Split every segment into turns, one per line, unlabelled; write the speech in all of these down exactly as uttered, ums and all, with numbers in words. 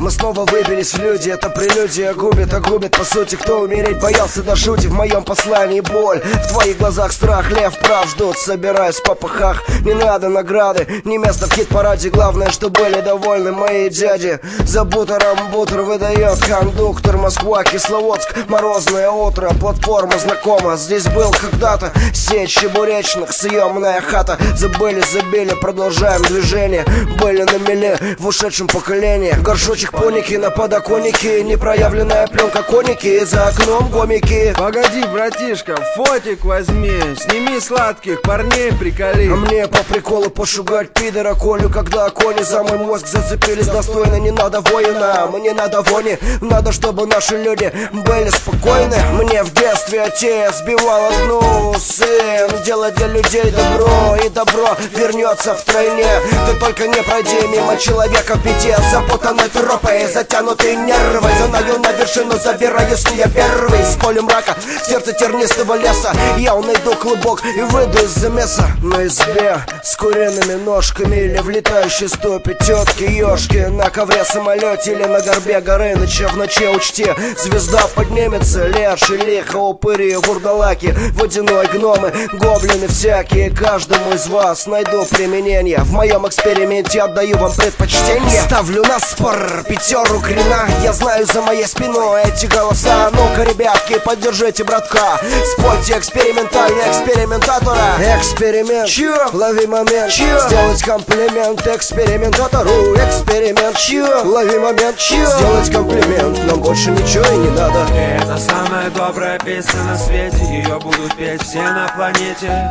Мы снова выбились в люди, это прелюдия губит, а губит по сути, кто умереть боялся до жути. В моем послании боль, в твоих глазах страх, лев прав ждут, собираюсь в попыхах. Не надо награды, не место в хит-параде, главное, что были довольны мои дяди. За бутером бутер выдает кондуктор. Москва, Кисловодск, морозное утро, платформа знакома. Здесь был когда-то сеть чебуречных, съемная хата. Забыли, забили, продолжаем движение. Были на мели в ушедшем поколении. Горшочек поники на подоконнике, непроявленная пленка коники, за окном гомики.
Погоди, братишка, фотик возьми, сними сладких парней, приколи.
А мне по приколу пошугать пидора Колю, когда кони за мой мозг зацепились достойно. Не надо воина, мне надо вони, надо, чтобы наши люди были спокойны. Мне в детстве отец сбивал одну, сын, делать для людей добро, и добро вернется втройне. Ты только не пройди мимо человека в беде, запутанной тропой, затянутые нервы. Занаю на вершину, забираюсь не я первый. С полем мрака, сердце тернистого леса, я найду клубок и выйду из замеса. На избе с куриными ножками или в летающей стопе тетки ёшки, на ковре самолете или на горбе горы. Ночи в ночи учти, звезда поднимется, леши, лихо, упыри, вурдалаки, водяной гномы, гоблины всякие. Каждому из вас найду применение. В моем эксперименте отдаю вам предпочтение. Ставлю на спор пятеру грина, я знаю за моей спиной эти голоса. Ну-ка, ребятки, поддержите братка, спойте экспериментально экспериментатора. Эксперимент, чё? Лови момент, чё? Сделать комплимент экспериментатору. Эксперимент, чё? Лови момент, чё? Сделать комплимент, нам больше ничего и не надо.
Это самая добрая песня на свете, ее будут петь все на планете.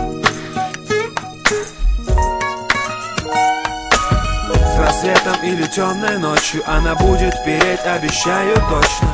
С рассветом или темной ночью она будет переть, обещаю точно.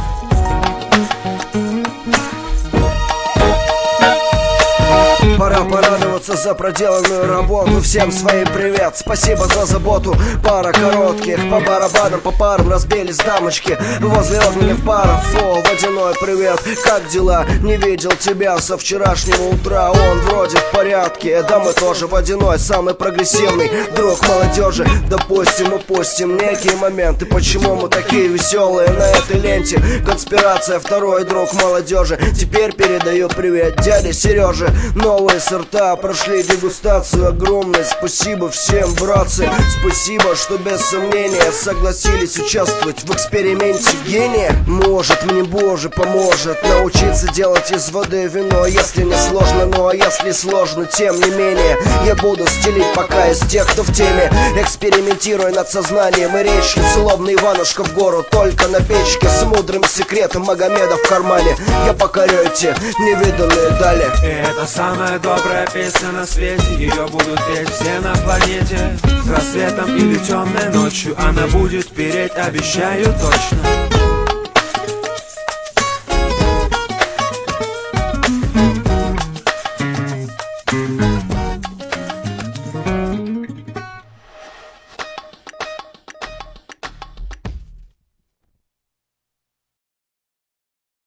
Пора порадоваться за проделанную работу. Всем своим привет, спасибо за заботу. Пара коротких, по барабанам, по парам разбились дамочки возле огненных паров. О, водяной привет, как дела? Не видел тебя со вчерашнего утра. Он вроде в порядке, да мы тоже. Водяной, самый прогрессивный друг молодежи. Допустим, упустим некие моменты, почему мы такие веселые на этой ленте. Конспирация, второй друг молодежи. Теперь передаю привет дяде Сереже. Новые сорта прошли дегустацию. Огромное спасибо всем, братцы. Спасибо, что без сомнения согласились участвовать в эксперименте гения. Может, мне Боже поможет научиться делать из воды вино. Если не сложно, ну а если сложно, тем не менее я буду стелить пока из тех, кто в теме. Экспериментируя над сознанием и речью, словно Иванушка в гору, только на печке, с мудрым секретом Магомеда в кармане. Я покорю эти невиданные дали.
Это самая добрая песня на свете, ее будут петь все на планете. С рассветом или темной ночью она будет переть, обещаю точно.